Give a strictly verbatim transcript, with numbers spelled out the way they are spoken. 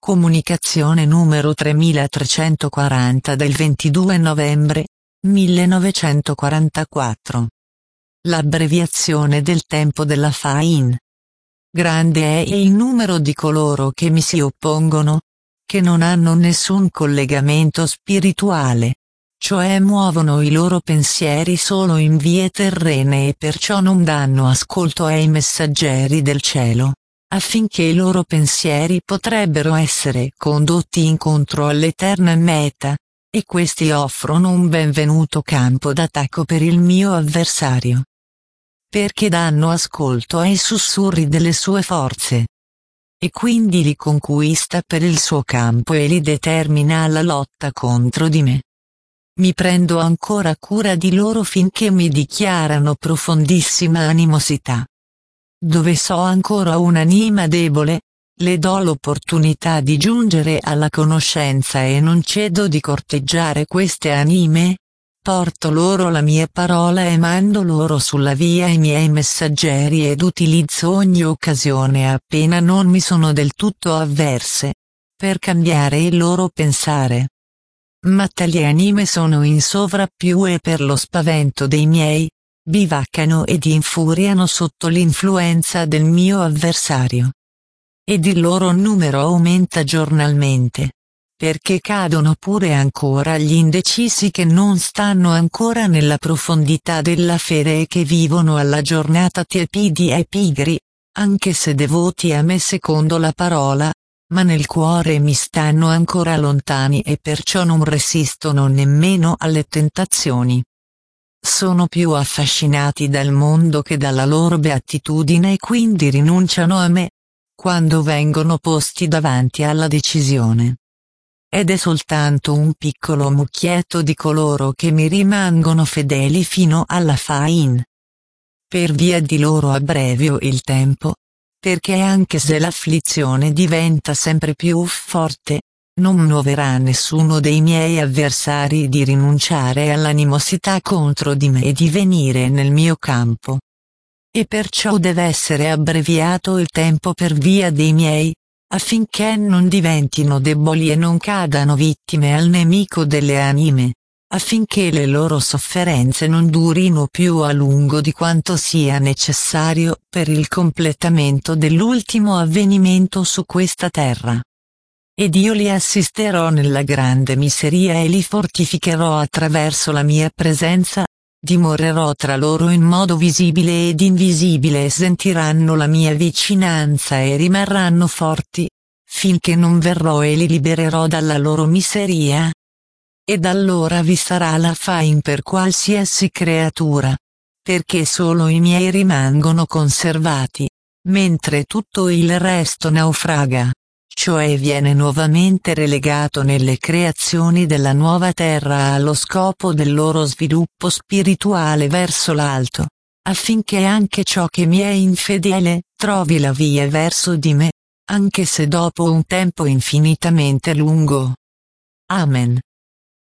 Comunicazione numero tremilatrecentoquaranta del ventidue novembre millenovecentoquarantaquattro. L'abbreviazione del tempo della Fain. Grande è il numero di coloro che mi si oppongono, che non hanno nessun collegamento spirituale, cioè muovono i loro pensieri solo in vie terrene e perciò non danno ascolto ai messaggeri del cielo, affinché i loro pensieri potrebbero essere condotti incontro all'eterna meta, e questi offrono un benvenuto campo d'attacco per il mio avversario. Perché danno ascolto ai sussurri delle sue forze. E quindi li conquista per il suo campo e li determina alla lotta contro di me. Mi prendo ancora cura di loro finché mi dichiarano profondissima animosità. Dove so ancora un'anima debole, le do l'opportunità di giungere alla conoscenza e non cedo di corteggiare queste anime. Porto loro la mia parola e mando loro sulla via i miei messaggeri ed utilizzo ogni occasione appena non mi sono del tutto avverse, per cambiare il loro pensare. Ma tali anime sono in sovrappiù e per lo spavento dei miei, bivaccano ed infuriano sotto l'influenza del mio avversario. Ed il loro numero aumenta giornalmente. Perché cadono pure ancora gli indecisi che non stanno ancora nella profondità della fede e che vivono alla giornata tiepidi e pigri, anche se devoti a me secondo la parola, ma nel cuore mi stanno ancora lontani e perciò non resistono nemmeno alle tentazioni. Sono più affascinati dal mondo che dalla loro beatitudine e quindi rinunciano a me, quando vengono posti davanti alla decisione. Ed è soltanto un piccolo mucchietto di coloro che mi rimangono fedeli fino alla Fain. Per via di loro abbrevio il tempo, perché anche se l'afflizione diventa sempre più forte, non muoverà nessuno dei miei avversari di rinunciare all'animosità contro di me e di venire nel mio campo. E perciò deve essere abbreviato il tempo per via dei miei, affinché non diventino deboli e non cadano vittime al nemico delle anime, affinché le loro sofferenze non durino più a lungo di quanto sia necessario per il completamento dell'ultimo avvenimento su questa terra. Ed io li assisterò nella grande miseria e li fortificherò attraverso la mia presenza, dimorerò tra loro in modo visibile ed invisibile e sentiranno la mia vicinanza e rimarranno forti, finché non verrò e li libererò dalla loro miseria. Ed allora vi sarà la Fain per qualsiasi creatura, perché solo i miei rimangono conservati, mentre tutto il resto naufraga, cioè viene nuovamente relegato nelle creazioni della nuova terra allo scopo del loro sviluppo spirituale verso l'alto, affinché anche ciò che mi è infedele trovi la via verso di me, anche se dopo un tempo infinitamente lungo. Amen.